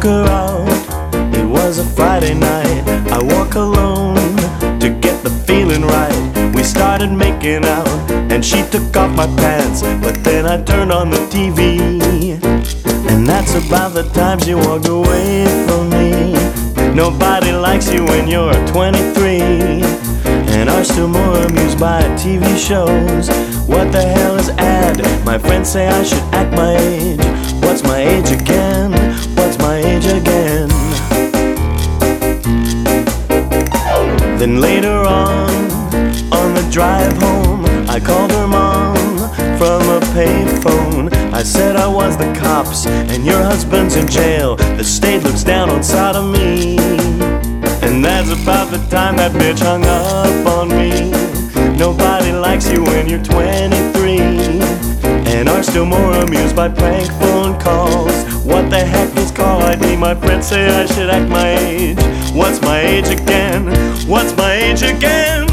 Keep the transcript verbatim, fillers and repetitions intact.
took her out. It was a Friday night. I walk alone to get the feeling right. We started making out and she took off my pants, but then I turned on the T V. And that's about the time she walked away from me. Nobody likes you when you're twenty-three and are still more amused by T V shows. What the hell is ad? My friends say I should act my age. What's my age again? What's my age again? Then later on, on the drive home, I called her mom from a payphone. I said I was the cops and your husband's in jail. The state looks down on sodomy. And that's about the time that bitch hung up on me. Nobody likes you when you're twenty-three and are still more amused by prank phone calls. What the heck is call I D? My friends say I should act my age. What's my age again? What's my age again?